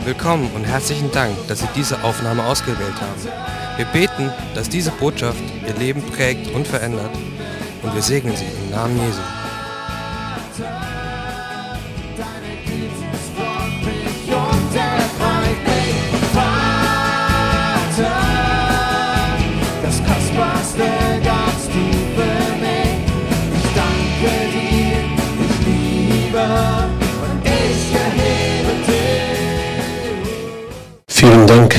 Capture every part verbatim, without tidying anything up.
Willkommen und herzlichen Dank, dass Sie diese Aufnahme ausgewählt haben. Wir beten, dass diese Botschaft Ihr Leben prägt und verändert, und wir segnen Sie im Namen Jesu. Das Kostbarste ganz tief für mich. Ich danke dir, ich liebe und ich erhebe dich. Vielen Dank.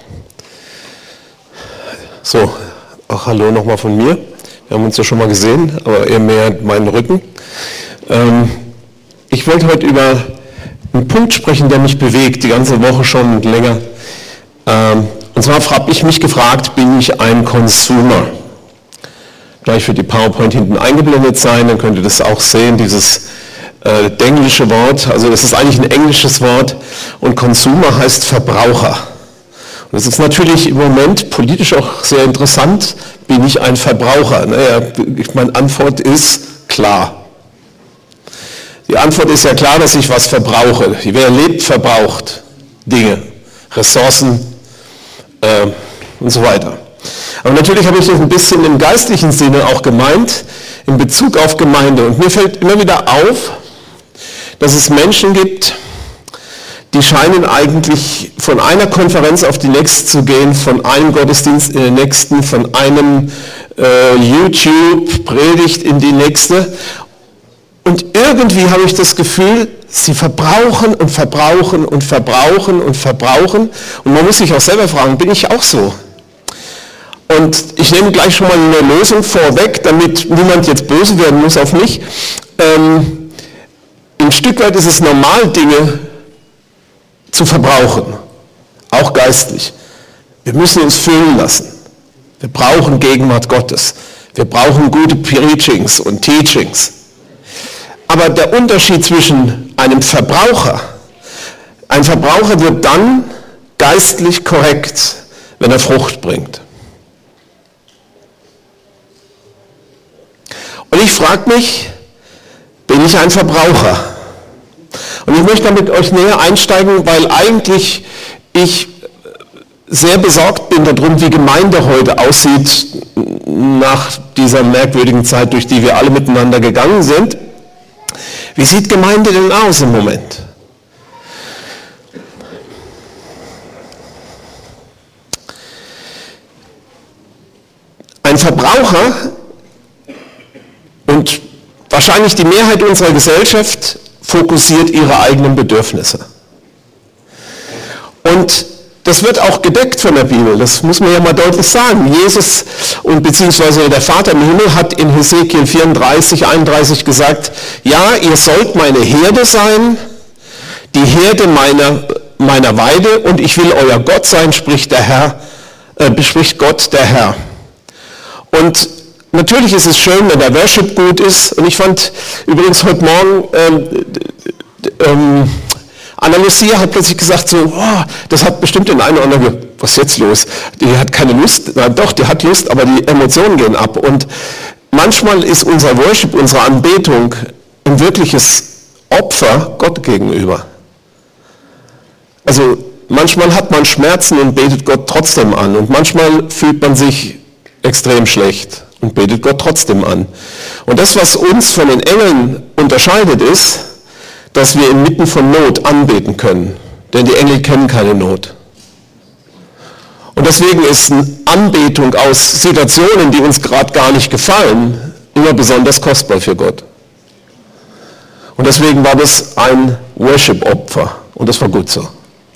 So, auch hallo nochmal von mir. Wir haben uns ja schon mal gesehen, aber eher mehr meinen Rücken. Ähm, ich wollte heute über einen Punkt sprechen, der mich bewegt, die ganze Woche schon und länger. Ähm, und zwar habe ich mich gefragt, bin ich ein Consumer? Gleich wird die PowerPoint hinten eingeblendet sein, dann könnt ihr das auch sehen, dieses äh, englische Wort. Also das ist eigentlich ein englisches Wort und Consumer heißt Verbraucher. Und das ist natürlich im Moment politisch auch sehr interessant, bin ich ein Verbraucher? Naja, meine Antwort ist klar. Die Antwort ist ja klar, dass ich was verbrauche. Wer lebt, verbraucht Dinge, Ressourcen äh, und so weiter. Aber natürlich habe ich das ein bisschen im geistlichen Sinne auch gemeint, in Bezug auf Gemeinde. Und mir fällt immer wieder auf, dass es Menschen gibt, die scheinen eigentlich von einer Konferenz auf die nächste zu gehen, von einem Gottesdienst in den nächsten, von einem äh, YouTube-Predigt in die nächste. Und irgendwie habe ich das Gefühl, sie verbrauchen und verbrauchen und verbrauchen und verbrauchen. Und man muss sich auch selber fragen, bin ich auch so? Und ich nehme gleich schon mal eine Lösung vorweg, damit niemand jetzt böse werden muss auf mich. Ähm, ein Stück weit ist es normal, Dinge zu verbrauchen, auch geistlich. Wir müssen uns füllen lassen. Wir brauchen Gegenwart Gottes. Wir brauchen gute Preachings und Teachings. Aber der Unterschied zwischen einem Verbraucher, ein Verbraucher wird dann geistlich korrekt, wenn er Frucht bringt. Und ich frage mich, bin ich ein Verbraucher? Und ich möchte damit euch näher einsteigen, weil eigentlich ich sehr besorgt bin darum, wie Gemeinde heute aussieht nach dieser merkwürdigen Zeit, durch die wir alle miteinander gegangen sind. Wie sieht Gemeinde denn aus im Moment? Ein Verbraucher und wahrscheinlich die Mehrheit unserer Gesellschaft fokussiert ihre eigenen Bedürfnisse. Und das wird auch gedeckt von der Bibel, das muss man ja mal deutlich sagen. Jesus und beziehungsweise der Vater im Himmel hat in Hesekiel vierunddreißig, einunddreißig gesagt, ja, ihr sollt meine Herde sein, die Herde meiner, meiner Weide, und ich will euer Gott sein, spricht der Herr, äh, spricht Gott der Herr. Und natürlich ist es schön, wenn der Worship gut ist, und ich fand übrigens heute Morgen, ähm, ähm, Anna Lucia hat plötzlich gesagt, so, oh, das hat bestimmt den einen oder anderen, was ist jetzt los? Die hat keine Lust, na doch, die hat Lust, aber die Emotionen gehen ab. Und manchmal ist unser Worship, unsere Anbetung ein wirkliches Opfer Gott gegenüber. Also manchmal hat man Schmerzen und betet Gott trotzdem an, und manchmal fühlt man sich extrem schlecht und betet Gott trotzdem an. Und das, was uns von den Engeln unterscheidet, ist, dass wir inmitten von Not anbeten können. Denn die Engel kennen keine Not. Und deswegen ist eine Anbetung aus Situationen, die uns gerade gar nicht gefallen, immer besonders kostbar für Gott. Und deswegen war das ein Worship-Opfer. Und das war gut so.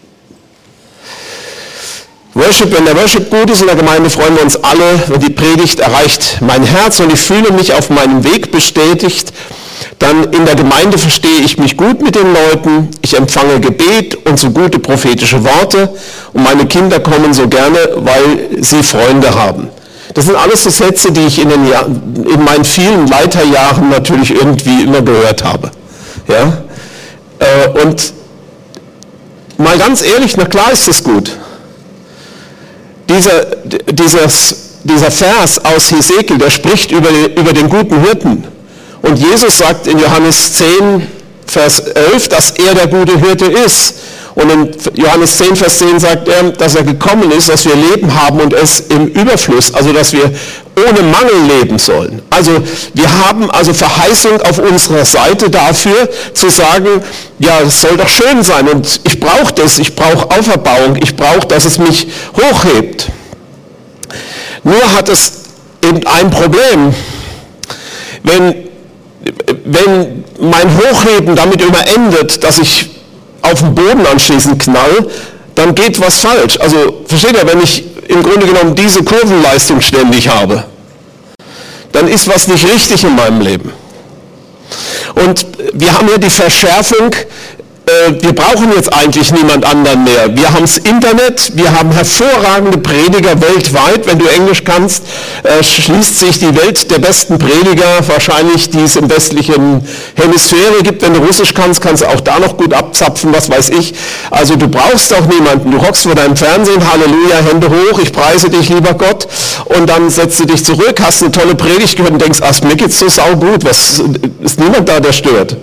Worship, wenn der Worship gut ist in der Gemeinde, freuen wir uns alle, wenn die Predigt erreicht mein Herz und ich fühle mich auf meinem Weg bestätigt. Dann in der Gemeinde verstehe ich mich gut mit den Leuten, ich empfange Gebet und so gute prophetische Worte und meine Kinder kommen so gerne, weil sie Freunde haben. Das sind alles so Sätze, die ich in, den Jahr, in meinen vielen Leiterjahren natürlich irgendwie immer gehört habe. Ja? Und mal ganz ehrlich, na klar ist das gut. Dieser, dieses, dieser Vers aus Hesekiel, der spricht über, über den guten Hirten. Und Jesus sagt in Johannes zehn, Vers elf, dass er der gute Hirte ist. Und in Johannes zehn, Vers zehn sagt er, dass er gekommen ist, dass wir Leben haben und es im Überfluss, also dass wir ohne Mangel leben sollen. Also wir haben also Verheißung auf unserer Seite dafür, zu sagen, ja, es soll doch schön sein und ich brauche das, ich brauche Auferbauung, ich brauche, dass es mich hochhebt. Nur hat es eben ein Problem. Wenn, wenn mein Hochheben damit immer endet, dass ich auf den Boden anschließend knall, dann geht was falsch. Also versteht ihr, wenn ich im Grunde genommen diese Kurvenleistung ständig habe, dann ist was nicht richtig in meinem Leben. Und wir haben hier die Verschärfung, äh, wir brauchen jetzt eigentlich niemand anderen mehr. Wir haben das Internet, wir haben hervorragende Prediger weltweit. Wenn du Englisch kannst, äh, schließt sich die Welt der besten Prediger, wahrscheinlich die es im westlichen Hemisphäre gibt. Wenn du Russisch kannst, kannst du auch da noch gut abzapfen, was weiß ich. Also du brauchst auch niemanden. Du hockst vor deinem Fernsehen, Halleluja, Hände hoch, ich preise dich, lieber Gott. Und dann setzt du dich zurück, hast eine tolle Predigt gehört und denkst, ach, mir geht's so saugut, was, ist niemand da, der stört.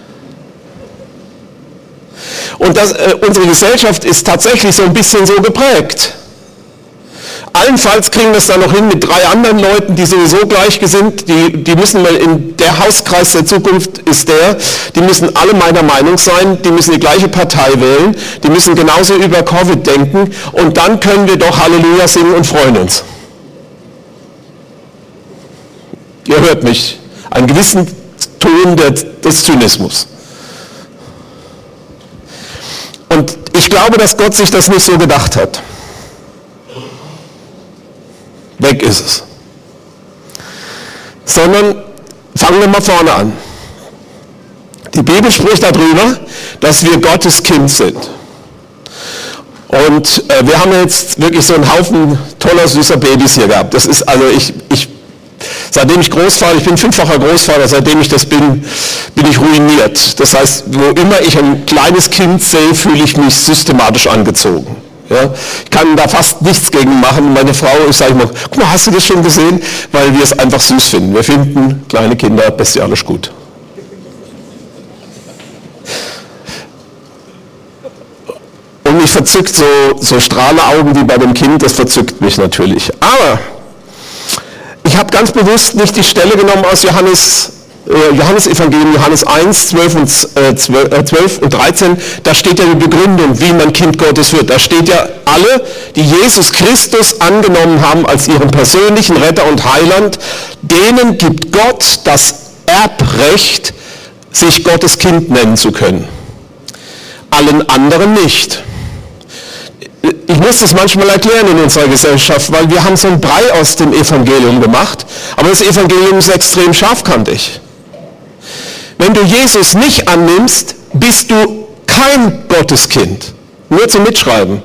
Und das, äh, unsere Gesellschaft ist tatsächlich so ein bisschen so geprägt. Allenfalls kriegen wir es dann noch hin mit drei anderen Leuten, die sowieso gleichgesinnt, die, die müssen mal in der Hauskreis der Zukunft ist der, die müssen alle meiner Meinung sein, die müssen die gleiche Partei wählen, die müssen genauso über Covid denken und dann können wir doch Halleluja singen und freuen uns. Ihr hört mich, einen gewissen Ton des Zynismus. Und ich glaube, dass Gott sich das nicht so gedacht hat. Weg ist es. Sondern fangen wir mal vorne an. Die Bibel spricht darüber, dass wir Gottes Kind sind. Und äh, wir haben jetzt wirklich so einen Haufen toller, süßer Babys hier gehabt. Das ist also, ich, ich Seitdem ich Großvater, ich bin fünffacher Großvater, seitdem ich das bin, bin ich ruiniert. Das heißt, wo immer ich ein kleines Kind sehe, fühle ich mich systematisch angezogen. Ja? Ich kann da fast nichts gegen machen. Meine Frau, ich sage immer, guck mal, hast du das schon gesehen? Weil wir es einfach süß finden. Wir finden kleine Kinder bestialisch gut. Und mich verzückt so, so Strahleaugen wie bei dem Kind, das verzückt mich natürlich. Aber ich habe ganz bewusst nicht die Stelle genommen aus Johannes, äh, Johannes Evangelium, Johannes eins, zwölf und, äh, zwölf und dreizehn, da steht ja die Begründung, wie man Kind Gottes wird. Da steht ja, alle, die Jesus Christus angenommen haben als ihren persönlichen Retter und Heiland, denen gibt Gott das Erbrecht, sich Gottes Kind nennen zu können. Allen anderen nicht. Ich muss das manchmal erklären in unserer Gesellschaft, weil wir haben so einen Brei aus dem Evangelium gemacht, aber das Evangelium ist extrem scharfkantig. Wenn du Jesus nicht annimmst, bist du kein Gotteskind. Nur zum Mitschreiben.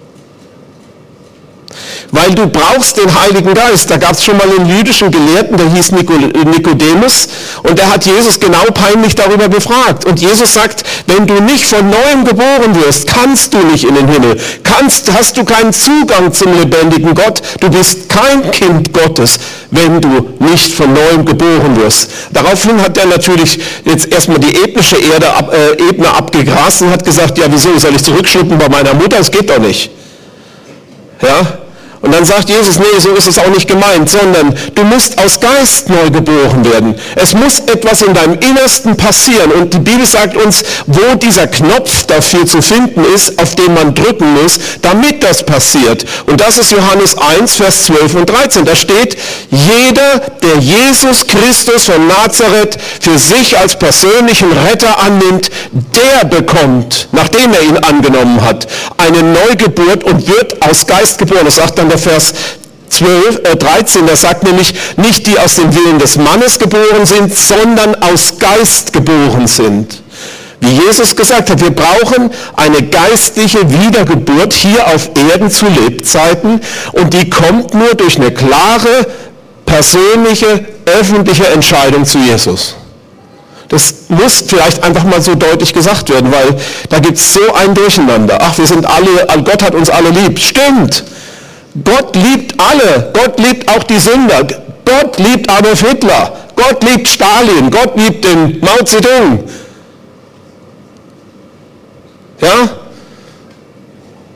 Weil du brauchst den Heiligen Geist. Da gab es schon mal einen jüdischen Gelehrten, der hieß Nikodemus, und der hat Jesus genau peinlich darüber befragt. Und Jesus sagt, wenn du nicht von Neuem geboren wirst, kannst du nicht in den Himmel. Kannst, hast du keinen Zugang zum lebendigen Gott. Du bist kein Kind Gottes, wenn du nicht von Neuem geboren wirst. Daraufhin hat er natürlich jetzt erstmal die ethnische Erde, äh, Ebene abgegrast und hat gesagt, ja wieso, soll ich zurückschlucken bei meiner Mutter? Das geht doch nicht. Ja? Und dann sagt Jesus, nee, so ist es auch nicht gemeint, sondern du musst aus Geist neu geboren werden. Es muss etwas in deinem Innersten passieren. Und die Bibel sagt uns, wo dieser Knopf dafür zu finden ist, auf den man drücken muss, damit das passiert. Und das ist Johannes eins, Vers zwölf und dreizehn. Da steht, jeder, der Jesus Christus von Nazareth für sich als persönlichen Retter annimmt, der bekommt, nachdem er ihn angenommen hat, eine Neugeburt und wird aus Geist geboren. Das sagt dann der Vers zwölf, äh dreizehn, der sagt nämlich, nicht die aus dem Willen des Mannes geboren sind, sondern aus Geist geboren sind. Wie Jesus gesagt hat, wir brauchen eine geistliche Wiedergeburt hier auf Erden zu Lebzeiten und die kommt nur durch eine klare, persönliche, öffentliche Entscheidung zu Jesus. Das muss vielleicht einfach mal so deutlich gesagt werden, weil da gibt es so ein Durcheinander. Ach, wir sind alle, Gott hat uns alle lieb. Stimmt. Gott liebt alle. Gott liebt auch die Sünder. Gott liebt Adolf Hitler. Gott liebt Stalin. Gott liebt den Mao Zedong. Ja?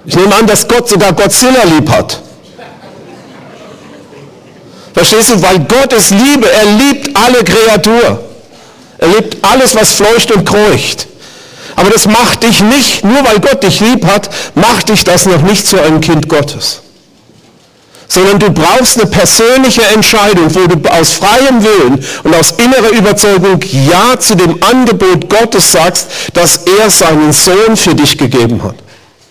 Ich nehme an, dass Gott sogar Godzilla lieb hat. Verstehst du? Weil Gott ist Liebe. Er liebt alle Kreatur. Er liebt alles, was fleucht und kreucht. Aber das macht dich nicht, nur weil Gott dich lieb hat, macht dich das noch nicht zu einem Kind Gottes. Sondern du brauchst eine persönliche Entscheidung, wo du aus freiem Willen und aus innerer Überzeugung Ja zu dem Angebot Gottes sagst, dass er seinen Sohn für dich gegeben hat.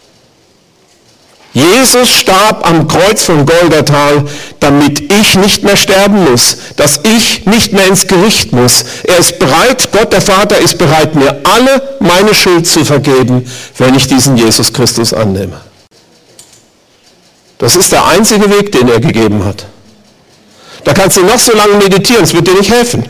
Jesus starb am Kreuz von Golgatha, damit ich nicht mehr sterben muss, dass ich nicht mehr ins Gericht muss. Er ist bereit, Gott der Vater ist bereit, mir alle meine Schuld zu vergeben, wenn ich diesen Jesus Christus annehme. Das ist der einzige Weg, den er gegeben hat. Da kannst du noch so lange meditieren, es wird dir nicht helfen.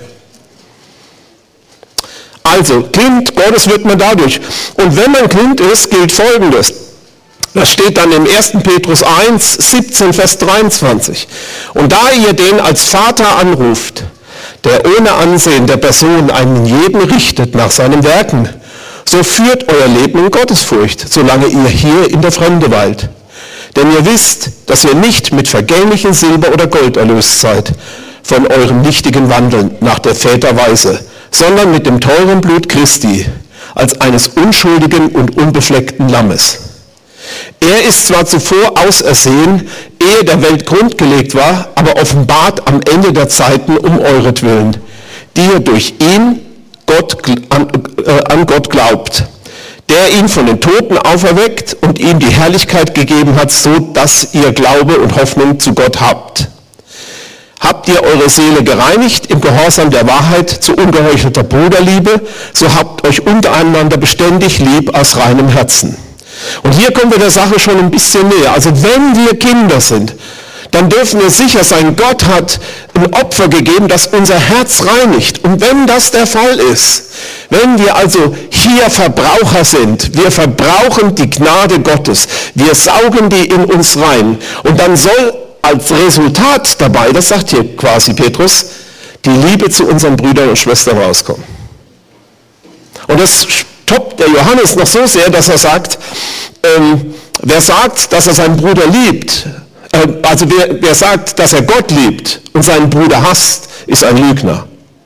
Also, Kind Gottes wird man dadurch. Und wenn man Kind ist, gilt Folgendes. Das steht dann im ersten Petrus eins, siebzehn, Vers dreiundzwanzig. Und da ihr den als Vater anruft, der ohne Ansehen der Person einen jeden richtet nach seinen Werken, so führt euer Leben in Gottesfurcht, solange ihr hier in der Fremde weilt. Denn ihr wisst, dass ihr nicht mit vergänglichem Silber oder Gold erlöst seid, von eurem nichtigen Wandeln nach der Väterweise, sondern mit dem teuren Blut Christi, als eines unschuldigen und unbefleckten Lammes. Er ist zwar zuvor ausersehen, ehe der Welt Grund gelegt war, aber offenbart am Ende der Zeiten um euretwillen, die ihr durch ihn Gott, an, äh, an Gott glaubt, der ihn von den Toten auferweckt und ihm die Herrlichkeit gegeben hat, so dass ihr Glaube und Hoffnung zu Gott habt. Habt ihr eure Seele gereinigt im Gehorsam der Wahrheit zu ungeheuchelter Bruderliebe, so habt euch untereinander beständig lieb aus reinem Herzen. Und hier kommen wir der Sache schon ein bisschen näher. Also wenn wir Kinder sind, dann dürfen wir sicher sein, Gott hat ein Opfer gegeben, das unser Herz reinigt. Und wenn das der Fall ist, wenn wir also hier Verbraucher sind, wir verbrauchen die Gnade Gottes, wir saugen die in uns rein. Und dann soll als Resultat dabei, das sagt hier quasi Petrus, die Liebe zu unseren Brüdern und Schwestern rauskommen. Und das toppt der Johannes noch so sehr, dass er sagt, ähm, wer sagt, dass er seinen Bruder liebt, äh, also wer, wer sagt, dass er Gott liebt und seinen Bruder hasst, ist ein Lügner.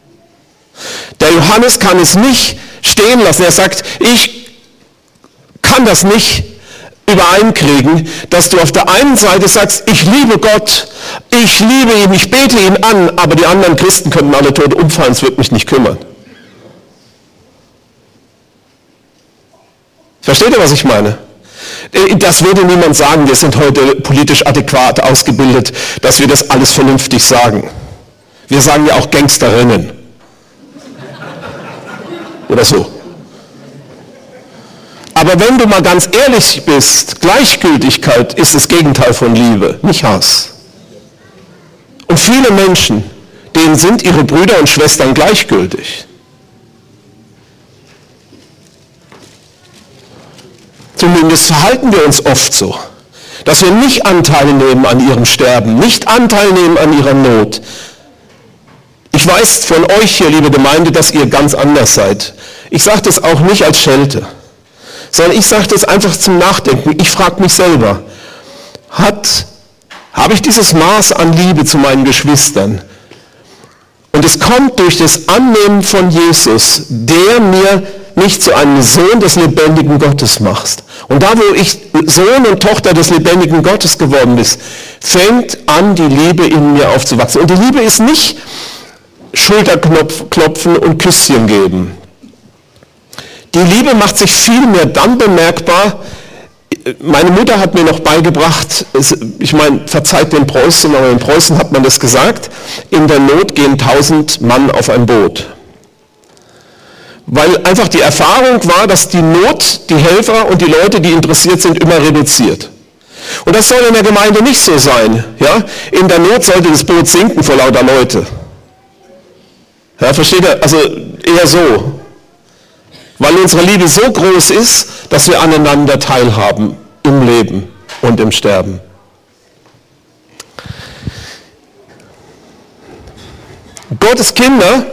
Der Johannes kann es nicht stehen lassen. Er sagt, ich kann das nicht übereinkriegen, dass du auf der einen Seite sagst, ich liebe Gott, ich liebe ihn, ich bete ihn an, aber die anderen Christen könnten alle tot umfallen, es wird mich nicht kümmern. Versteht ihr, was ich meine? Das würde niemand sagen, wir sind heute politisch adäquat ausgebildet, dass wir das alles vernünftig sagen. Wir sagen ja auch Gangsterinnen. Oder so. Aber wenn du mal ganz ehrlich bist, Gleichgültigkeit ist das Gegenteil von Liebe, nicht Hass. Und viele Menschen, denen sind ihre Brüder und Schwestern gleichgültig. Zumindest verhalten wir uns oft so, dass wir nicht Anteil nehmen an ihrem Sterben, nicht Anteil nehmen an ihrer Not. Ich weiß von euch hier, liebe Gemeinde, dass ihr ganz anders seid. Ich sage das auch nicht als Schelte, sondern ich sage das einfach zum Nachdenken. Ich frage mich selber, hat, habe ich dieses Maß an Liebe zu meinen Geschwistern? Und es kommt durch das Annehmen von Jesus, der mir nicht zu einem Sohn des lebendigen Gottes machst. Und da, wo ich Sohn und Tochter des lebendigen Gottes geworden bin, fängt an, die Liebe in mir aufzuwachsen. Und die Liebe ist nicht Schulterklopfen und Küsschen geben. Die Liebe macht sich vielmehr dann bemerkbar. Meine Mutter hat mir noch beigebracht, ich meine, verzeiht den Preußen, aber in Preußen hat man das gesagt, in der Not gehen tausend Mann auf ein Boot. Weil einfach die Erfahrung war, dass die Not, die Helfer und die Leute, die interessiert sind, immer reduziert. Und das soll in der Gemeinde nicht so sein. Ja? In der Not sollte das Boot sinken vor lauter Leute. Ja, versteht ihr? Also eher so. Weil unsere Liebe so groß ist, dass wir aneinander teilhaben im Leben und im Sterben. Gottes Kinder,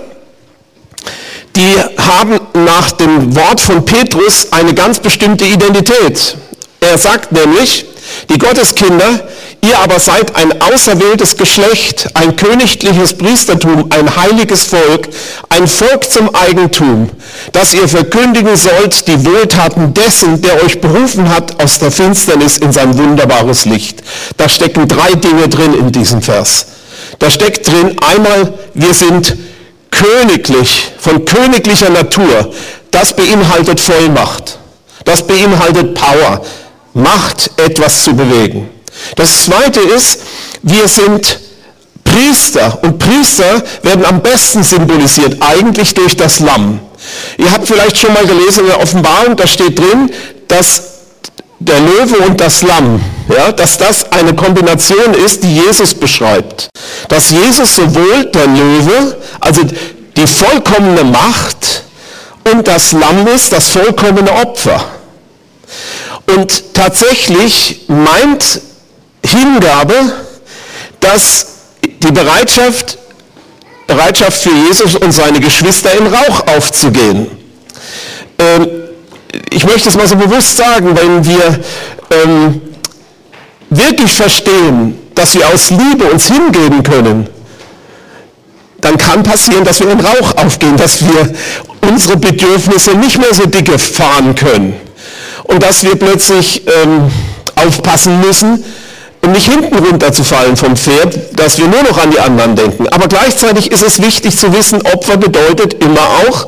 die haben nach dem Wort von Petrus eine ganz bestimmte Identität. Er sagt nämlich, die Gotteskinder, ihr aber seid ein auserwähltes Geschlecht, ein königliches Priestertum, ein heiliges Volk, ein Volk zum Eigentum, dass ihr verkündigen sollt die Wohltaten dessen, der euch berufen hat aus der Finsternis in sein wunderbares Licht. Da stecken drei Dinge drin in diesem Vers. Da steckt drin einmal, wir sind königlich, von königlicher Natur. Das beinhaltet Vollmacht. Das beinhaltet Power. Macht, etwas zu bewegen. Das zweite ist, wir sind Priester und Priester werden am besten symbolisiert, eigentlich durch das Lamm. Ihr habt vielleicht schon mal gelesen in der Offenbarung, da steht drin, dass der Löwe und das Lamm, ja, dass das eine Kombination ist, die Jesus beschreibt. Dass Jesus sowohl der Löwe, also die vollkommene Macht, und das Lamm ist das vollkommene Opfer. Und tatsächlich meint Hingabe, dass die Bereitschaft, Bereitschaft für Jesus und seine Geschwister in Rauch aufzugehen. Ähm, ich möchte es mal so bewusst sagen, wenn wir ähm, wirklich verstehen, dass wir aus Liebe uns hingeben können, dann kann passieren, dass wir in Rauch aufgehen, dass wir unsere Bedürfnisse nicht mehr so dicke fahren können. Und dass wir plötzlich ähm, aufpassen müssen, um nicht hinten runterzufallen vom Pferd, dass wir nur noch an die anderen denken. Aber gleichzeitig ist es wichtig zu wissen, Opfer bedeutet immer auch,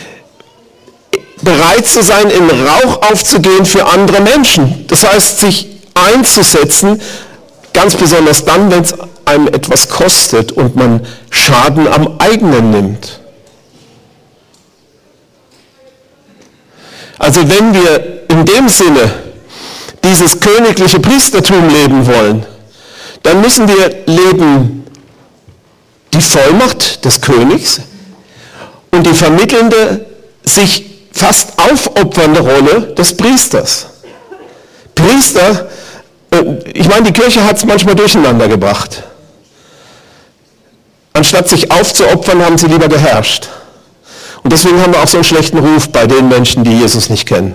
bereit zu sein, in Rauch aufzugehen für andere Menschen. Das heißt, sich einzusetzen, ganz besonders dann, wenn es einem etwas kostet und man Schaden am eigenen nimmt. Also wenn wir in dem Sinne dieses königliche Priestertum leben wollen, dann müssen wir leben die Vollmacht des Königs und die vermittelnde, sich fast aufopfernde Rolle des Priesters. Priester, ich meine, die Kirche hat es manchmal durcheinander gebracht. Anstatt sich aufzuopfern, haben sie lieber geherrscht. Und deswegen haben wir auch so einen schlechten Ruf bei den Menschen, die Jesus nicht kennen.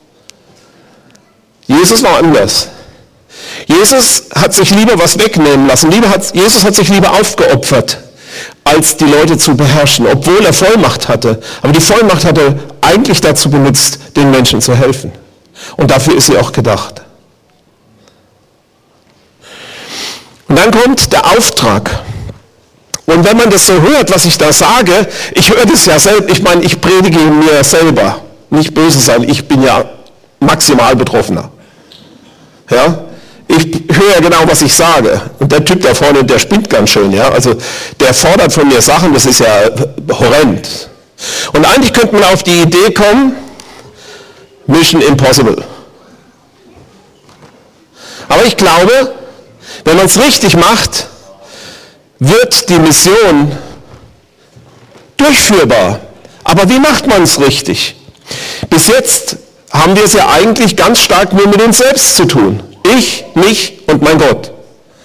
Jesus war anders. Jesus hat sich lieber was wegnehmen lassen. Jesus hat sich lieber aufgeopfert, als die Leute zu beherrschen, obwohl er Vollmacht hatte. Aber die Vollmacht hat er eigentlich dazu benutzt, den Menschen zu helfen. Und dafür ist sie auch gedacht. Und dann kommt der Auftrag. Und wenn man das so hört, was ich da sage, ich höre das ja selbst, ich meine, ich predige mir selber, nicht böse sein, ich bin ja maximal Betroffener. Ja? Ich höre ja genau, was ich sage. Und der Typ da vorne, der spinnt ganz schön, ja. Also der fordert von mir Sachen, das ist ja horrend. Und eigentlich könnte man auf die Idee kommen, Mission Impossible. Aber ich glaube, wenn man es richtig macht, wird die Mission durchführbar. Aber wie macht man es richtig? Bis jetzt haben wir es ja eigentlich ganz stark nur mit uns selbst zu tun. Ich, mich und mein Gott.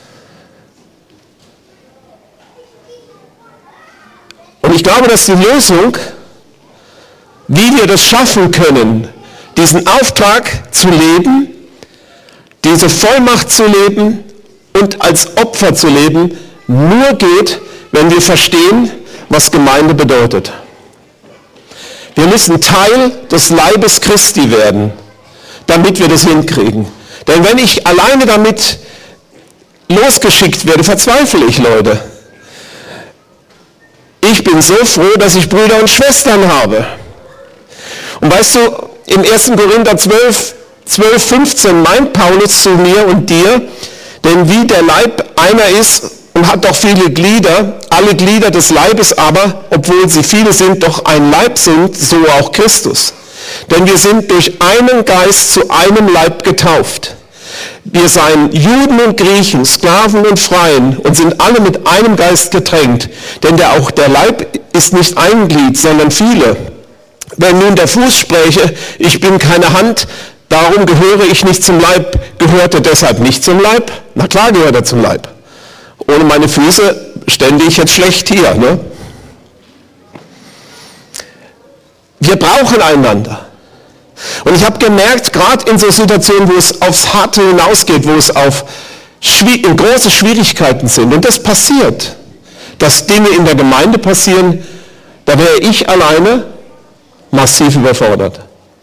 Und ich glaube, dass die Lösung, wie wir das schaffen können, diesen Auftrag zu leben, diese Vollmacht zu leben und als Opfer zu leben, nur geht, wenn wir verstehen, was Gemeinde bedeutet. Wir müssen Teil des Leibes Christi werden, damit wir das hinkriegen. Denn wenn ich alleine damit losgeschickt werde, verzweifle ich, Leute. Ich bin so froh, dass ich Brüder und Schwestern habe. Und weißt du, im ersten Korinther zwölf, zwölf, fünfzehn meint Paulus zu mir und dir, denn wie der Leib einer ist und hat doch viele Glieder, alle Glieder des Leibes aber, obwohl sie viele sind, doch ein Leib sind, so auch Christus. Denn wir sind durch einen Geist zu einem Leib getauft. Wir seien Juden und Griechen, Sklaven und Freien und sind alle mit einem Geist getränkt. Denn der, auch der Leib ist nicht ein Glied, sondern viele. Wenn nun der Fuß spräche, ich bin keine Hand, darum gehöre ich nicht zum Leib, gehört er deshalb nicht zum Leib? Na klar gehört er zum Leib. Ohne meine Füße stände ich jetzt schlecht hier. Ne? Wir brauchen einander. Und ich habe gemerkt, gerade in so Situationen, wo es aufs Harte hinausgeht, wo es auf in große Schwierigkeiten sind, und das passiert, dass Dinge in der Gemeinde passieren, da wäre ich alleine massiv überfordert.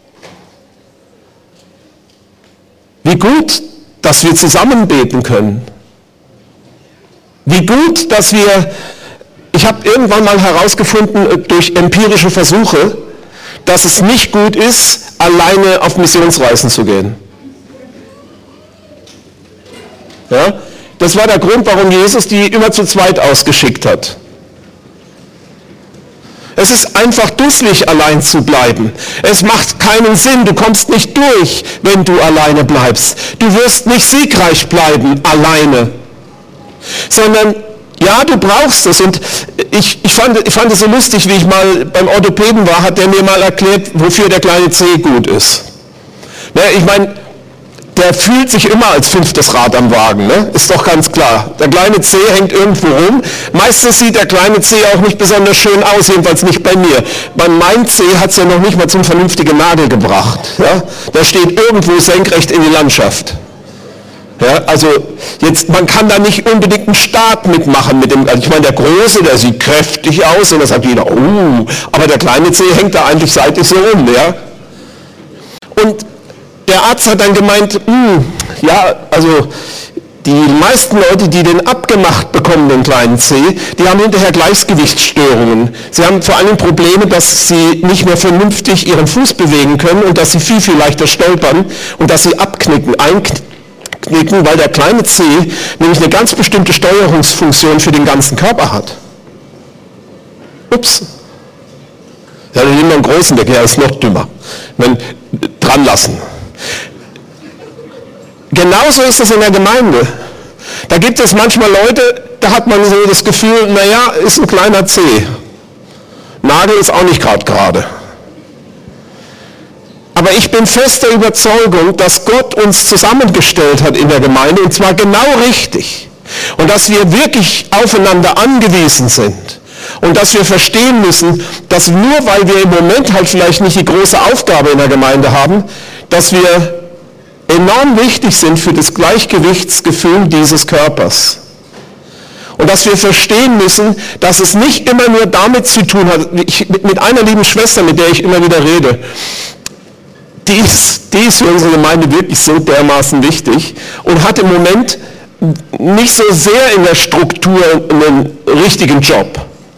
Wie gut, dass wir zusammen beten können. Wie gut, dass wir, ich habe irgendwann mal herausgefunden durch empirische Versuche, dass es nicht gut ist, alleine auf Missionsreisen zu gehen. Ja? Das war der Grund, warum Jesus die immer zu zweit ausgeschickt hat. Es ist einfach dusselig, allein zu bleiben. Es macht keinen Sinn, du kommst nicht durch, wenn du alleine bleibst. Du wirst nicht siegreich bleiben, alleine. Sondern, ja, du brauchst es. Und ich, ich, fand, ich fand es so lustig, wie ich mal beim Orthopäden war, hat der mir mal erklärt, wofür der kleine Zeh gut ist. Ne, ich meine, der fühlt sich immer als fünftes Rad am Wagen, ne? Ist doch ganz klar. Der kleine Zeh hängt irgendwo rum. Meistens sieht der kleine Zeh auch nicht besonders schön aus, jedenfalls nicht bei mir. Bei meinem Zeh hat es ja noch nicht mal zum vernünftigen Nagel gebracht. Ja? Der steht irgendwo senkrecht in die Landschaft. Ja, also jetzt, man kann da nicht unbedingt einen Start mitmachen mit dem, also ich meine, der Große, der sieht kräftig aus und da sagt jeder, oh, aber der kleine Zeh hängt da eigentlich seitlich so rum, ja. Und der Arzt hat dann gemeint, ja, also die meisten Leute, die den abgemacht bekommen, den kleinen Zeh, die haben hinterher Gleichgewichtsstörungen. Sie haben vor allem Probleme, dass sie nicht mehr vernünftig ihren Fuß bewegen können und dass sie viel, viel leichter stolpern und dass sie abknicken, einknicken. Weil der kleine Zeh nämlich eine ganz bestimmte Steuerungsfunktion für den ganzen Körper hat. Ups. Ja, dann nehmen wir einen großen, der ist noch dümmer. Wenn, dran lassen. Genauso ist es in der Gemeinde. Da gibt es manchmal Leute, da hat man so das Gefühl, naja, ist ein kleiner Zeh. Nagel ist auch nicht gerade gerade. Aber ich bin fester Überzeugung, dass Gott uns zusammengestellt hat in der Gemeinde, und zwar genau richtig. Und dass wir wirklich aufeinander angewiesen sind. Und dass wir verstehen müssen, dass nur weil wir im Moment halt vielleicht nicht die große Aufgabe in der Gemeinde haben, dass wir enorm wichtig sind für das Gleichgewichtsgefühl dieses Körpers. Und dass wir verstehen müssen, dass es nicht immer nur damit zu tun hat, ich, mit einer lieben Schwester, mit der ich immer wieder rede, Die ist, die ist für unsere Gemeinde wirklich so dermaßen wichtig und hat im Moment nicht so sehr in der Struktur einen richtigen Job.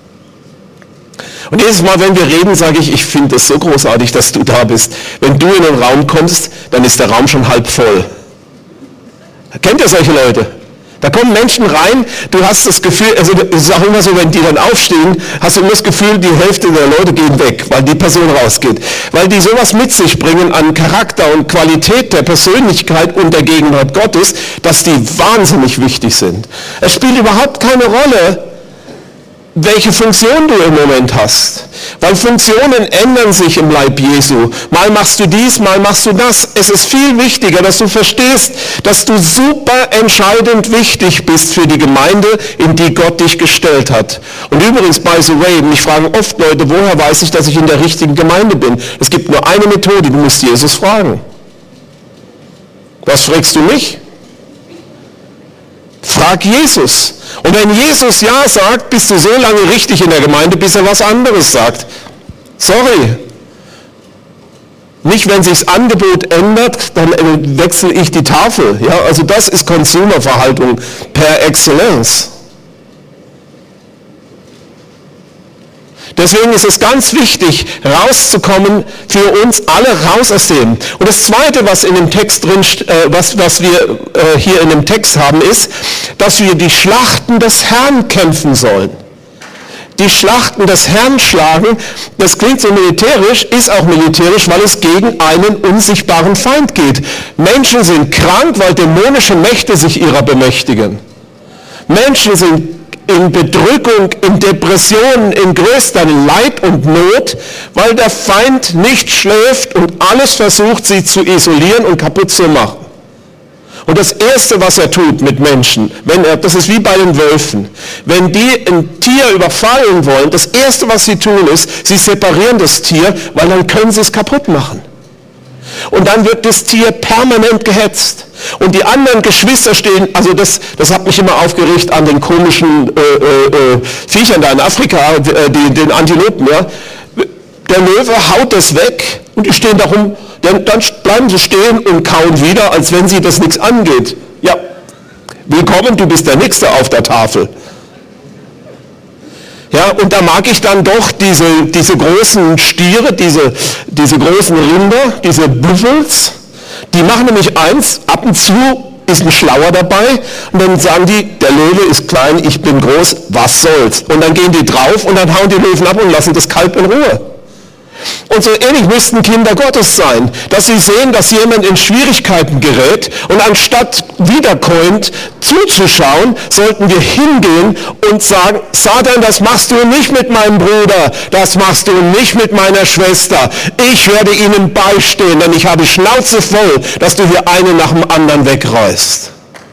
Und jedes Mal, wenn wir reden, sage ich, ich finde es so großartig, dass du da bist. Wenn du in den Raum kommst, dann ist der Raum schon halb voll. Kennt ihr solche Leute? Da kommen Menschen rein, du hast das Gefühl, also es ist auch immer so, wenn die dann aufstehen, hast du immer das Gefühl, die Hälfte der Leute gehen weg, weil die Person rausgeht. Weil die sowas mit sich bringen an Charakter und Qualität der Persönlichkeit und der Gegenwart Gottes, dass die wahnsinnig wichtig sind. Es spielt überhaupt keine Rolle, welche Funktion du im Moment hast. Weil Funktionen ändern sich im Leib Jesu. Mal machst du dies, mal machst du das. Es ist viel wichtiger, dass du verstehst, dass du super entscheidend wichtig bist für die Gemeinde, in die Gott dich gestellt hat. Und übrigens, by the way, mich fragen oft Leute, woher weiß ich, dass ich in der richtigen Gemeinde bin? Es gibt nur eine Methode, du musst Jesus fragen. Was fragst du mich? Frag Jesus. Und wenn Jesus Ja sagt, bist du so lange richtig in der Gemeinde, bis er was anderes sagt. Sorry. Nicht, wenn sich das Angebot ändert, dann wechsle ich die Tafel. Ja, also das ist Consumerverhaltung per Excellence. Deswegen ist es ganz wichtig, rauszukommen, für uns alle raus aus dem. Und das Zweite, was in dem Text drin, äh, was, was wir äh, hier in dem Text haben, ist, dass wir die Schlachten des Herrn kämpfen sollen. Die Schlachten des Herrn schlagen, das klingt so militärisch, ist auch militärisch, weil es gegen einen unsichtbaren Feind geht. Menschen sind krank, weil dämonische Mächte sich ihrer bemächtigen. Menschen sind in Bedrückung, in Depressionen, in größter Leid und Not, weil der Feind nicht schläft und alles versucht, sie zu isolieren und kaputt zu machen. Und das Erste, was er tut mit Menschen, wenn er, das ist wie bei den Wölfen, wenn die ein Tier überfallen wollen, das Erste, was sie tun, ist, sie separieren das Tier, weil dann können sie es kaputt machen. Und dann wird das Tier permanent gehetzt. Und die anderen Geschwister stehen, also das, das hat mich immer aufgeregt an den komischen äh, äh, Viechern da in Afrika, äh, die, den Antilopen. Ja. Der Löwe haut das weg und die stehen darum, dann, dann bleiben sie stehen und kauen wieder, als wenn sie das nichts angeht. Ja, willkommen, du bist der Nächste auf der Tafel. Ja, und da mag ich dann doch diese, diese großen Stiere, diese, diese großen Rinder, diese Buffels, die machen nämlich eins, ab und zu ist ein Schlauer dabei und dann sagen die, der Löwe ist klein, ich bin groß, was soll's? Und dann gehen die drauf und dann hauen die Löwen ab und lassen das Kalb in Ruhe. Und so ähnlich müssten Kinder Gottes sein, dass sie sehen, dass jemand in Schwierigkeiten gerät und anstatt wiederkäuend zuzuschauen, sollten wir hingehen und sagen, Satan, das machst du nicht mit meinem Bruder, das machst du nicht mit meiner Schwester. Ich werde ihnen beistehen, denn ich habe Schnauze voll, dass du hier einen nach dem anderen wegreißt.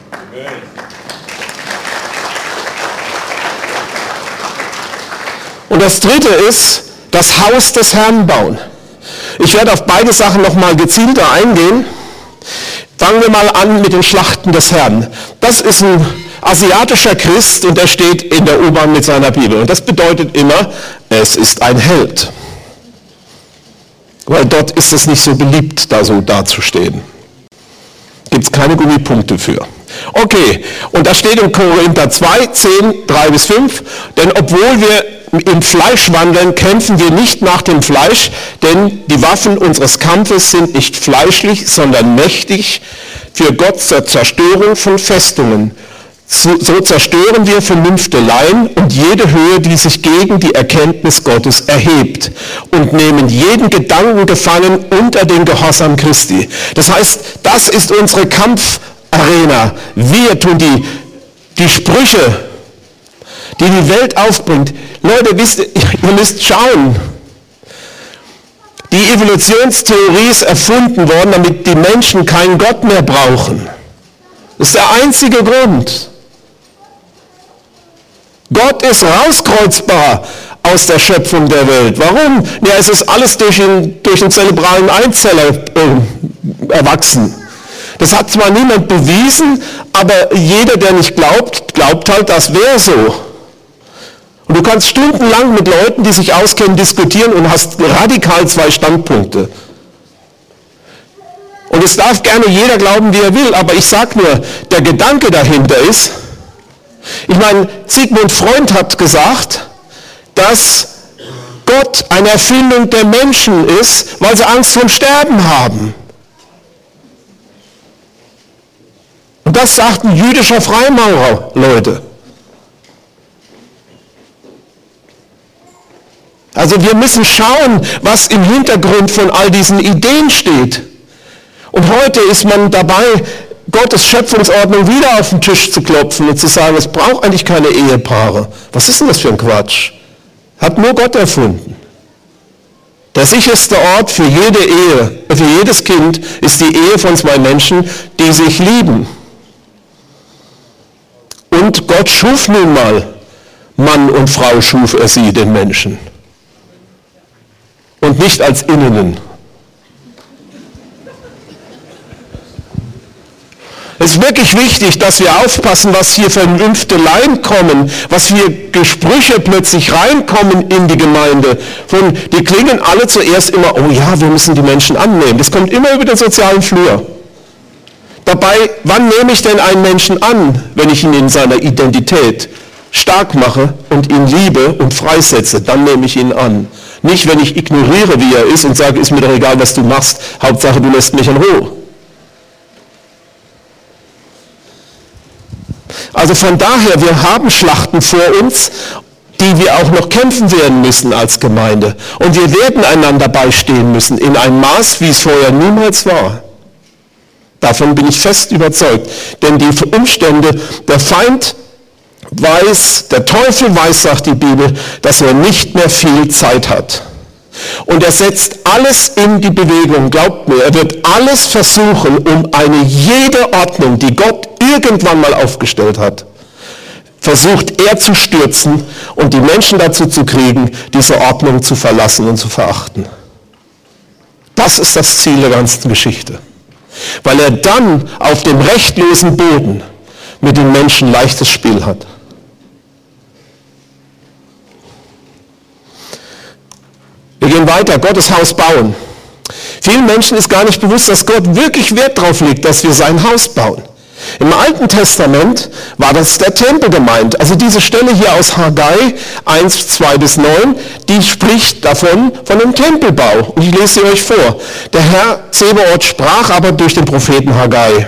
Und das Dritte ist, das Haus des Herrn bauen. Ich werde auf beide Sachen nochmal gezielter eingehen. Fangen wir mal an mit den Schlachten des Herrn. Das ist ein asiatischer Christ und er steht in der U-Bahn mit seiner Bibel. Und das bedeutet immer, es ist ein Held. Weil dort ist es nicht so beliebt, da so dazustehen. Gibt es keine Gummipunkte für. Okay, und da steht in Korinther zwei, zehn, drei bis fünf, denn obwohl wir im Fleisch wandeln, kämpfen wir nicht nach dem Fleisch, denn die Waffen unseres Kampfes sind nicht fleischlich, sondern mächtig für Gott zur Zerstörung von Festungen. So, so zerstören wir Vernünfteleien und jede Höhe, die sich gegen die Erkenntnis Gottes erhebt und nehmen jeden Gedanken gefangen unter den Gehorsam Christi. Das heißt, das ist unsere Kampfarena. Wir tun die, die Sprüche, die die Welt aufbringt. Leute, wisst ihr, ihr müsst schauen. Die Evolutionstheorie ist erfunden worden, damit die Menschen keinen Gott mehr brauchen. Das ist der einzige Grund. Gott ist rauskreuzbar aus der Schöpfung der Welt. Warum? Ja, es ist alles durch den, durch den zerebralen Einzeller äh, erwachsen. Das hat zwar niemand bewiesen, aber jeder, der nicht glaubt, glaubt halt, das wäre so. Und du kannst stundenlang mit Leuten, die sich auskennen, diskutieren und hast radikal zwei Standpunkte. Und es darf gerne jeder glauben, wie er will, aber ich sage nur, der Gedanke dahinter ist, ich meine, Sigmund Freud hat gesagt, dass Gott eine Erfindung der Menschen ist, weil sie Angst vorm Sterben haben. Und das sagt ein jüdischer Freimaurer, Leute. Also wir müssen schauen, was im Hintergrund von all diesen Ideen steht. Und heute ist man dabei, Gottes Schöpfungsordnung wieder auf den Tisch zu klopfen und zu sagen, es braucht eigentlich keine Ehepaare. Was ist denn das für ein Quatsch? Hat nur Gott erfunden. Der sicherste Ort für jede Ehe, für jedes Kind ist die Ehe von zwei Menschen, die sich lieben. Und Gott schuf nun mal, Mann und Frau schuf er sie, den Menschen. Und nicht als Innen. Es ist wirklich wichtig, dass wir aufpassen, was hier Vernünfteleien kommen, was für Gesprüche plötzlich reinkommen in die Gemeinde. Von, die klingen alle zuerst immer, oh ja, wir müssen die Menschen annehmen. Das kommt immer über den sozialen Flur. Dabei, wann nehme ich denn einen Menschen an, wenn ich ihn in seiner Identität stark mache und ihn liebe und freisetze? Dann nehme ich ihn an. Nicht, wenn ich ignoriere, wie er ist und sage, ist mir doch egal, was du machst, Hauptsache, du lässt mich in Ruhe. Also von daher, wir haben Schlachten vor uns, die wir auch noch kämpfen werden müssen als Gemeinde. Und wir werden einander beistehen müssen, in einem Maß, wie es vorher niemals war. Davon bin ich fest überzeugt. Denn die Umstände, der Feind weiß, der Teufel weiß, sagt die Bibel, dass er nicht mehr viel Zeit hat. Und er setzt alles in die Bewegung, glaubt mir, er wird alles versuchen, um eine jede Ordnung, die Gott irgendwann mal aufgestellt hat, versucht er zu stürzen und die Menschen dazu zu kriegen, diese Ordnung zu verlassen und zu verachten. das ist das Ziel der ganzen Geschichte. Weil er dann auf dem rechtlosen Boden mit den Menschen leichtes Spiel hat. Wir gehen weiter, Gottes Haus bauen. Vielen Menschen ist gar nicht bewusst, dass Gott wirklich Wert darauf legt, dass wir sein Haus bauen. Im Alten Testament war das der Tempel gemeint. Also diese Stelle hier aus Haggai eins, zwei bis neun, die spricht davon, von dem Tempelbau. Und ich lese sie euch vor. Der Herr Zebaoth sprach aber durch den Propheten Haggai.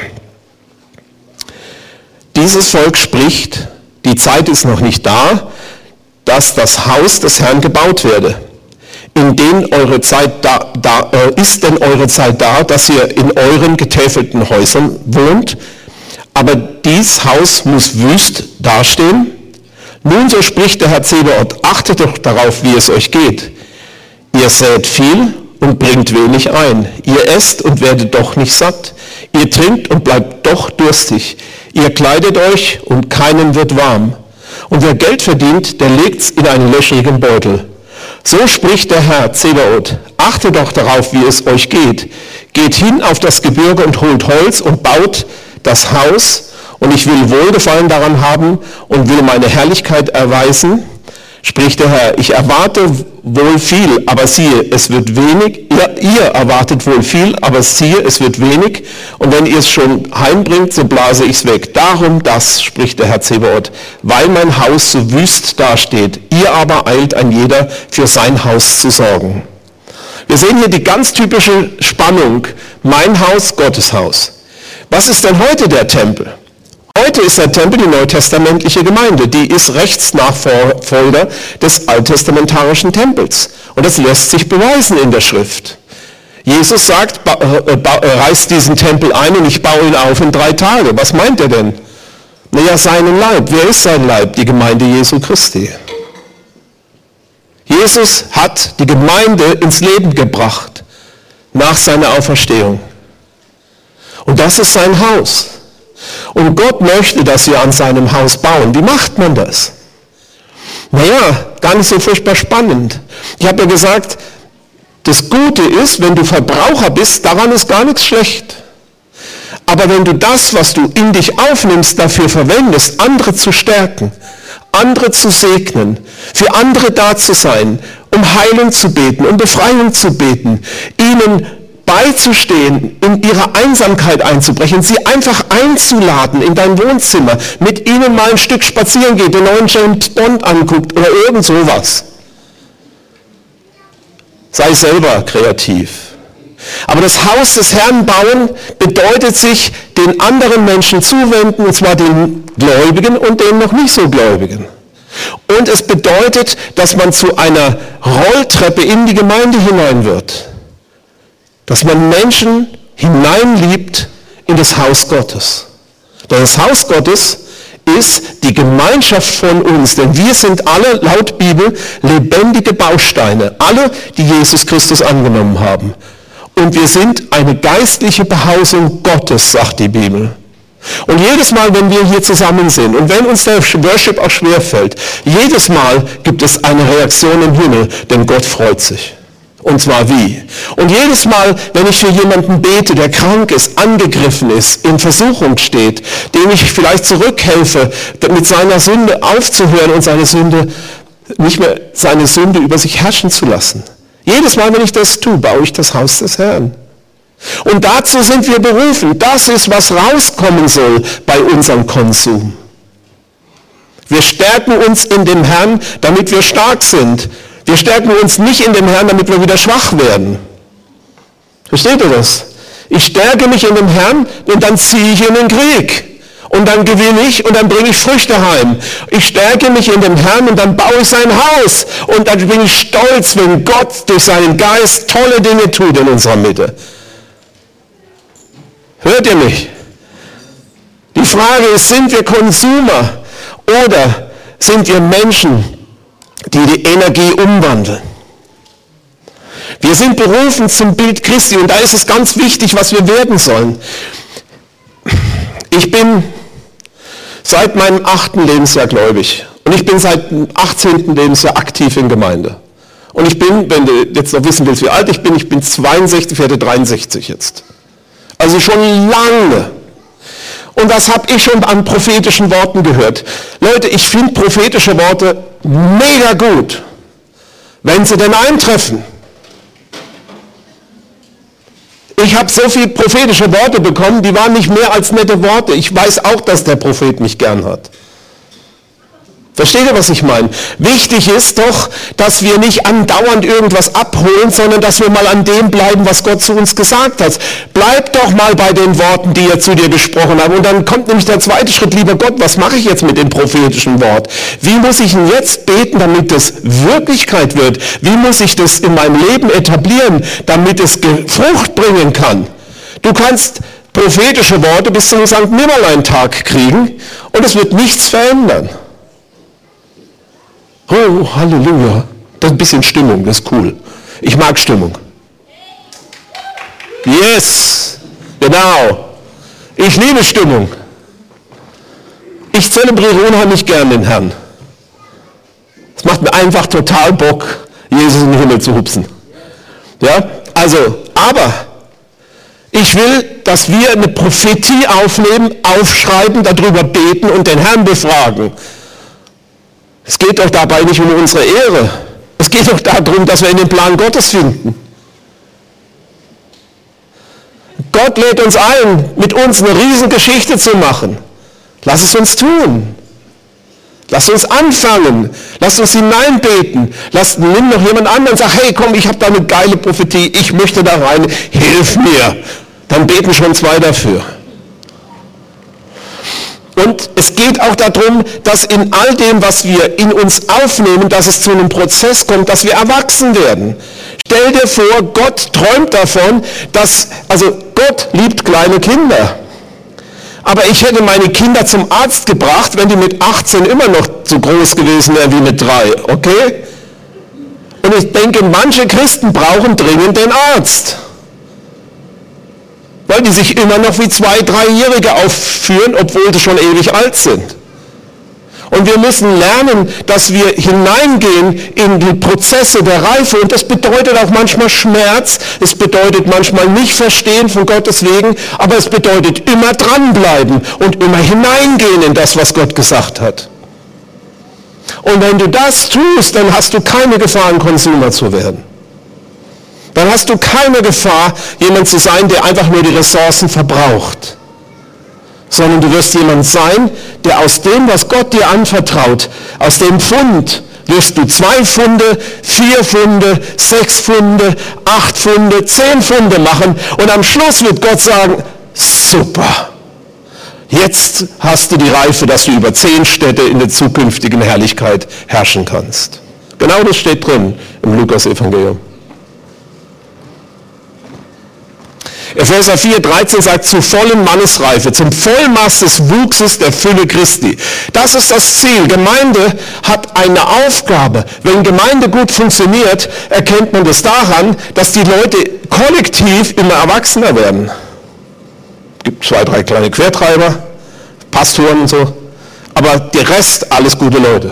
Dieses Volk spricht, die Zeit ist noch nicht da, dass das Haus des Herrn gebaut werde. In denen eure Zeit da, da, äh, ist denn eure Zeit da, dass ihr in euren getäfelten Häusern wohnt? Aber dies Haus muss wüst dastehen. Nun, so spricht der Herr Zebaoth, achtet doch darauf, wie es euch geht. Ihr sät viel und bringt wenig ein. Ihr esst und werdet doch nicht satt. Ihr trinkt und bleibt doch durstig. Ihr kleidet euch und keinen wird warm. Und wer Geld verdient, der legt's in einen löchrigen Beutel. So spricht der Herr Zebaoth, achtet doch darauf, wie es euch geht. Geht hin auf das Gebirge und holt Holz und baut das Haus, und ich will Wohlgefallen daran haben und will meine Herrlichkeit erweisen, spricht der Herr. Ich erwarte wohl viel, aber siehe, es wird wenig. Ihr, ihr erwartet wohl viel, aber siehe, es wird wenig. Und wenn ihr es schon heimbringt, so blase ich es weg. Darum das, spricht der Herr Zebaoth, weil mein Haus so wüst dasteht. Ihr aber eilt ein jeder, für sein Haus zu sorgen. Wir sehen hier die ganz typische Spannung. Mein Haus, Gottes Haus. Was ist denn heute der Tempel? Heute ist der Tempel die neutestamentliche Gemeinde. Die ist Rechtsnachfolger des alttestamentarischen Tempels. Und das lässt sich beweisen in der Schrift. Jesus sagt, ba, äh, ba, äh, reißt diesen Tempel ein und ich baue ihn auf in drei Tage. Was meint er denn? Naja, seinen Leib. Wer ist sein Leib? Die Gemeinde Jesu Christi. Jesus hat die Gemeinde ins Leben gebracht nach seiner Auferstehung. Und das ist sein Haus. Und Gott möchte, dass wir an seinem Haus bauen. Wie macht man das? Naja, gar nicht so furchtbar spannend. Ich habe ja gesagt, das Gute ist, wenn du Verbraucher bist, daran ist gar nichts schlecht. Aber wenn du das, was du in dich aufnimmst, dafür verwendest, andere zu stärken, andere zu segnen, für andere da zu sein, um Heilung zu beten, um Befreiung zu beten, ihnen beizustehen, in ihre Einsamkeit einzubrechen, sie einfach einzuladen in dein Wohnzimmer, mit ihnen mal ein Stück spazieren geht, den neuen James Bond anguckt oder irgend sowas. Sei selber kreativ. Aber das Haus des Herrn bauen bedeutet sich den anderen Menschen zuwenden, und zwar den Gläubigen und den noch nicht so Gläubigen. Und es bedeutet, dass man zu einer Rolltreppe in die Gemeinde hinein wird. Dass man Menschen hineinliebt in das Haus Gottes. Das Haus Gottes ist die Gemeinschaft von uns, denn wir sind alle, laut Bibel, lebendige Bausteine, alle, die Jesus Christus angenommen haben. Und wir sind eine geistliche Behausung Gottes, sagt die Bibel. Und jedes Mal, wenn wir hier zusammen sind und wenn uns der Worship auch schwerfällt, jedes Mal gibt es eine Reaktion im Himmel, denn Gott freut sich. Und zwar wie? Und jedes Mal, wenn ich für jemanden bete, der krank ist, angegriffen ist, in Versuchung steht, dem ich vielleicht zurückhelfe, mit seiner Sünde aufzuhören und seine Sünde, nicht mehr seine Sünde über sich herrschen zu lassen. Jedes Mal, wenn ich das tue, baue ich das Haus des Herrn. Und dazu sind wir berufen. Das ist, was rauskommen soll bei unserem Konsum. Wir stärken uns in dem Herrn, damit wir stark sind. Wir stärken uns nicht in dem Herrn, damit wir wieder schwach werden. Versteht ihr das? Ich stärke mich in dem Herrn und dann ziehe ich in den Krieg. Und dann gewinne ich und dann bringe ich Früchte heim. Ich stärke mich in dem Herrn und dann baue ich sein Haus. Und dann bin ich stolz, wenn Gott durch seinen Geist tolle Dinge tut in unserer Mitte. Hört ihr mich? Die Frage ist, sind wir Konsumer oder sind wir Menschen, die die Energie umwandeln? Wir sind berufen zum Bild Christi und da ist es ganz wichtig, was wir werden sollen. Ich bin seit meinem achten Lebensjahr gläubig und ich bin seit dem achtzehnten Lebensjahr aktiv in Gemeinde. Und ich bin, wenn du jetzt noch wissen willst, wie alt ich bin, ich bin zweiundsechzig, werde dreiundsechzig jetzt. Also schon lange. Und was habe ich schon an prophetischen Worten gehört? Leute, ich finde prophetische Worte mega gut, wenn sie denn eintreffen. Ich habe so viele prophetische Worte bekommen, die waren nicht mehr als nette Worte. Ich weiß auch, dass der Prophet mich gern hat. Versteht ihr, was ich meine? Wichtig ist doch, dass wir nicht andauernd irgendwas abholen, sondern dass wir mal an dem bleiben, was Gott zu uns gesagt hat. Bleib doch mal bei den Worten, die er zu dir gesprochen hat. Und dann kommt nämlich der zweite Schritt, lieber Gott, was mache ich jetzt mit dem prophetischen Wort? Wie muss ich denn jetzt beten, damit das Wirklichkeit wird? Wie muss ich das in meinem Leben etablieren, damit es Frucht bringen kann? Du kannst prophetische Worte bis zum Sankt Nimmerlein-Tag kriegen und es wird nichts verändern. Oh, Halleluja. Das ist ein bisschen Stimmung, das ist cool. Ich mag Stimmung. Yes, genau. Ich liebe Stimmung. Ich zelebriere unheimlich gern den Herrn. Es macht mir einfach total Bock, Jesus in den Himmel zu hupsen. Ja, also, aber ich will, dass wir eine Prophetie aufnehmen, aufschreiben, darüber beten und den Herrn befragen. Es geht doch dabei nicht um unsere Ehre. Es geht doch darum, dass wir in den Plan Gottes finden. Gott lädt uns ein, mit uns eine Riesengeschichte zu machen. Lass es uns tun. Lass uns anfangen. Lass uns hineinbeten. Lass, nimm noch jemand anderen und sag, hey komm, ich habe da eine geile Prophetie, ich möchte da rein, hilf mir. Dann beten schon zwei dafür. Und es geht auch darum, dass in all dem, was wir in uns aufnehmen, dass es zu einem Prozess kommt, dass wir erwachsen werden. Stell dir vor, Gott träumt davon, dass, also Gott liebt kleine Kinder. Aber ich hätte meine Kinder zum Arzt gebracht, wenn die mit achtzehn immer noch so groß gewesen wären wie mit drei, okay? Und ich denke, manche Christen brauchen dringend den Arzt. Weil die sich immer noch wie zwei-, dreijährige aufführen, obwohl sie schon ewig alt sind. Und wir müssen lernen, dass wir hineingehen in die Prozesse der Reife. Und das bedeutet auch manchmal Schmerz, es bedeutet manchmal nicht verstehen von Gottes wegen, aber es bedeutet immer dranbleiben und immer hineingehen in das, was Gott gesagt hat. Und wenn du das tust, dann hast du keine Gefahr, ein Konsumer zu werden. Dann hast du keine Gefahr, jemand zu sein, der einfach nur die Ressourcen verbraucht. Sondern du wirst jemand sein, der aus dem, was Gott dir anvertraut, aus dem Pfund, wirst du zwei Pfunde, vier Pfunde, sechs Pfunde, acht Pfunde, zehn Pfunde machen und am Schluss wird Gott sagen, super, jetzt hast du die Reife, dass du über zehn Städte in der zukünftigen Herrlichkeit herrschen kannst. Genau das steht drin im Lukas-Evangelium. Epheser vier, dreizehn sagt, zur vollen Mannesreife, zum Vollmaß des Wuchses der Fülle Christi. Das ist das Ziel. Gemeinde hat eine Aufgabe. Wenn Gemeinde gut funktioniert, erkennt man das daran, dass die Leute kollektiv immer erwachsener werden. Es gibt zwei, drei kleine Quertreiber, Pastoren und so, aber der Rest, alles gute Leute.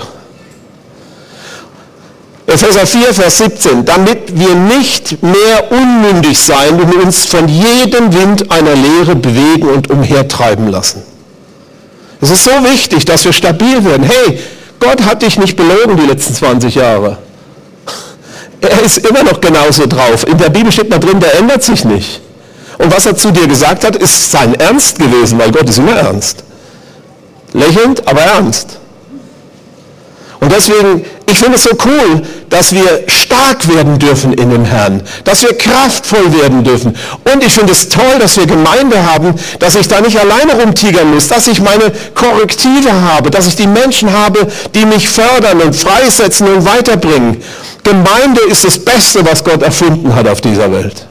Epheser vier, Vers siebzehn, damit wir nicht mehr unmündig sein und uns von jedem Wind einer Lehre bewegen und umhertreiben lassen. Es ist so wichtig, dass wir stabil werden. Hey, Gott hat dich nicht belogen die letzten zwanzig Jahre. Er ist immer noch genauso drauf. In der Bibel steht mal drin, der ändert sich nicht. Und was er zu dir gesagt hat, ist sein Ernst gewesen, weil Gott ist immer ernst. Lächelnd, aber ernst. Und deswegen, ich finde es so cool, dass wir stark werden dürfen in dem Herrn, dass wir kraftvoll werden dürfen. Und ich finde es toll, dass wir Gemeinde haben, dass ich da nicht alleine rumtigern muss, dass ich meine Korrektive habe, dass ich die Menschen habe, die mich fördern und freisetzen und weiterbringen. Gemeinde ist das Beste, was Gott erfunden hat auf dieser Welt.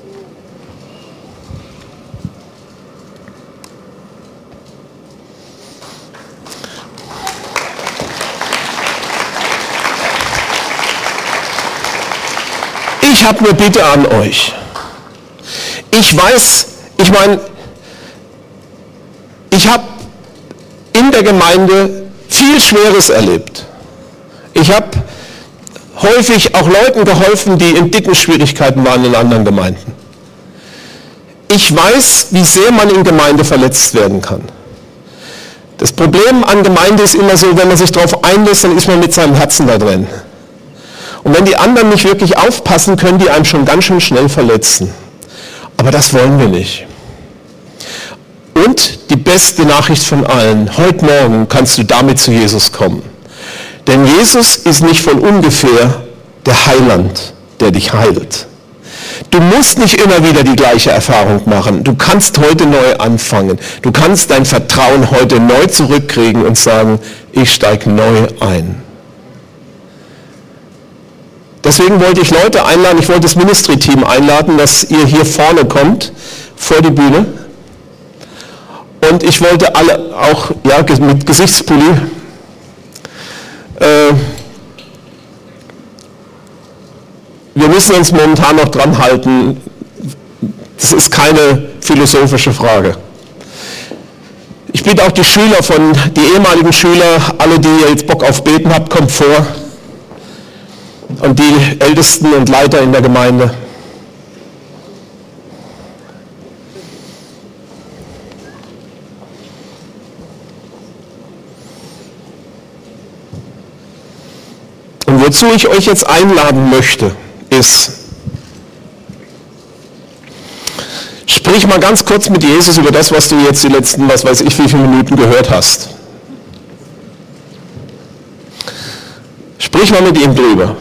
Ich habe eine Bitte an euch. Ich weiß, ich meine, ich habe in der Gemeinde viel Schweres erlebt. Ich habe häufig auch Leuten geholfen, die in dicken Schwierigkeiten waren in anderen Gemeinden. Ich weiß, wie sehr man in Gemeinde verletzt werden kann. Das Problem an Gemeinde ist immer so, wenn man sich darauf einlässt, dann ist man mit seinem Herzen da drin. Und wenn die anderen nicht wirklich aufpassen, können die einem schon ganz schön schnell verletzen. Aber das wollen wir nicht. Und die beste Nachricht von allen, heute Morgen kannst du damit zu Jesus kommen. Denn Jesus ist nicht von ungefähr der Heiland, der dich heilt. Du musst nicht immer wieder die gleiche Erfahrung machen. Du kannst heute neu anfangen. Du kannst dein Vertrauen heute neu zurückkriegen und sagen, ich steige neu ein. Deswegen wollte ich Leute einladen, ich wollte das Ministry-Team einladen, dass ihr hier vorne kommt, vor die Bühne. Und ich wollte alle auch ja, mit Gesichtspulli äh, wir müssen uns momentan noch dran halten, das ist keine philosophische Frage. Ich bitte auch die Schüler von, die ehemaligen Schüler, alle, die jetzt Bock auf Beten habt, kommt vor. Und die Ältesten und Leiter in der Gemeinde. Und wozu ich euch jetzt einladen möchte, ist, sprich mal ganz kurz mit Jesus über das, was du jetzt die letzten, was weiß ich, wie viele Minuten gehört hast. Sprich mal mit ihm drüber.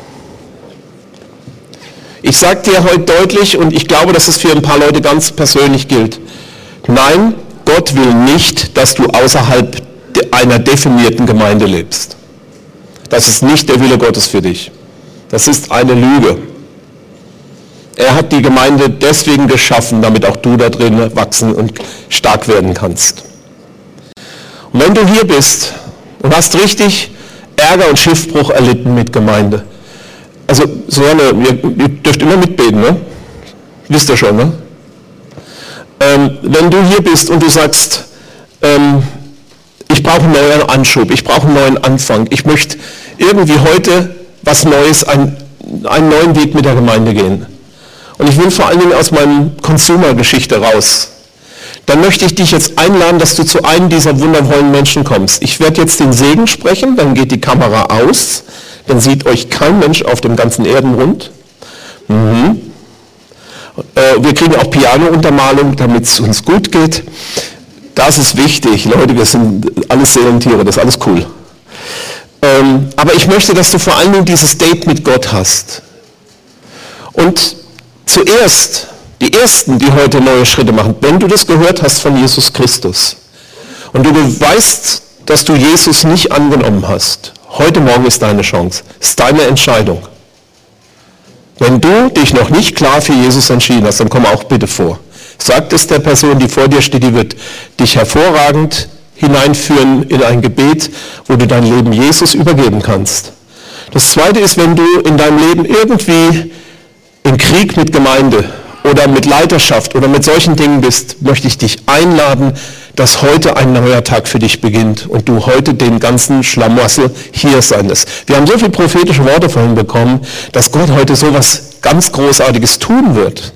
Ich sage dir heute deutlich, und ich glaube, dass es für ein paar Leute ganz persönlich gilt. Nein, Gott will nicht, dass du außerhalb einer definierten Gemeinde lebst. Das ist nicht der Wille Gottes für dich. Das ist eine Lüge. Er hat die Gemeinde deswegen geschaffen, damit auch du da drin wachsen und stark werden kannst. Und wenn du hier bist und hast richtig Ärger und Schiffbruch erlitten mit Gemeinde, also Susanne, ihr, ihr dürft immer mitbeten, ne? Wisst ihr schon, ne? Ähm, wenn du hier bist und du sagst, ähm, ich brauche einen neuen Anschub, ich brauche einen neuen Anfang, ich möchte irgendwie heute was Neues, ein, einen neuen Weg mit der Gemeinde gehen. Und ich will vor allen Dingen aus meiner Consumer-Geschichte raus. Dann möchte ich dich jetzt einladen, dass du zu einem dieser wundervollen Menschen kommst. Ich werde jetzt den Segen sprechen, dann geht die Kamera aus, dann sieht euch kein Mensch auf dem ganzen Erdenrund. Mhm. Äh, wir kriegen auch Piano-Untermalung, damit es uns gut geht. Das ist wichtig, Leute, wir sind alles Seelentiere, das ist alles cool. Ähm, aber ich möchte, dass du vor allen Dingen dieses Date mit Gott hast. Und zuerst, die Ersten, die heute neue Schritte machen, wenn du das gehört hast von Jesus Christus und du weißt, dass du Jesus nicht angenommen hast, heute Morgen ist deine Chance, ist deine Entscheidung. Wenn du dich noch nicht klar für Jesus entschieden hast, dann komm auch bitte vor. Sag es der Person, die vor dir steht, die wird dich hervorragend hineinführen in ein Gebet, wo du dein Leben Jesus übergeben kannst. Das Zweite ist, wenn du in deinem Leben irgendwie im Krieg mit Gemeinde oder mit Leiterschaft oder mit solchen Dingen bist, möchte ich dich einladen, dass heute ein neuer Tag für dich beginnt und du heute den ganzen Schlamassel hier sein lässt. Wir haben so viele prophetische Worte vorhin bekommen, dass Gott heute so was ganz Großartiges tun wird.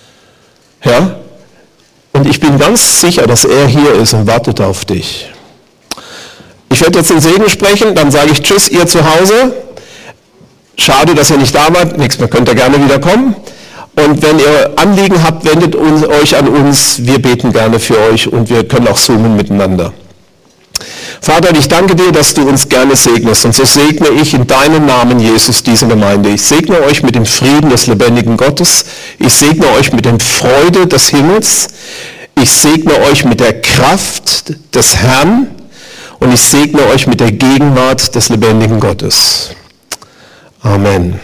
Ja? Und ich bin ganz sicher, dass er hier ist und wartet auf dich. Ich werde jetzt den Segen sprechen, dann sage ich Tschüss, ihr zu Hause. Schade, dass ihr nicht da wart, nichts mehr, könnt ihr gerne wieder kommen. Und wenn ihr Anliegen habt, wendet uns, euch an uns, wir beten gerne für euch und wir können auch zoomen miteinander. Vater, ich danke dir, dass du uns gerne segnest und so segne ich in deinem Namen, Jesus, diese Gemeinde. Ich segne euch mit dem Frieden des lebendigen Gottes. Ich segne euch mit der Freude des Himmels. Ich segne euch mit der Kraft des Herrn und ich segne euch mit der Gegenwart des lebendigen Gottes. Amen.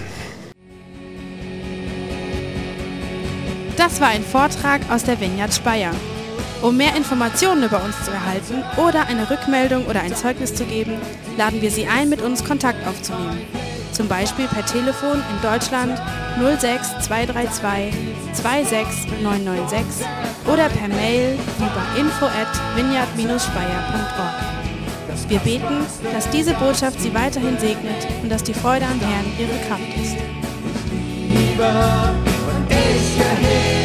Das war ein Vortrag aus der Vineyard Speyer. Um mehr Informationen über uns zu erhalten oder eine Rückmeldung oder ein Zeugnis zu geben, laden wir Sie ein, mit uns Kontakt aufzunehmen. Zum Beispiel per Telefon in Deutschland null sechs zwei drei zwei zwei sechs neun neun sechs oder per Mail über info at vineyard Bindestrich speyer punkt org. Wir beten, dass diese Botschaft Sie weiterhin segnet und dass die Freude am Herrn Ihre Kraft ist. Liebe und ich erhebe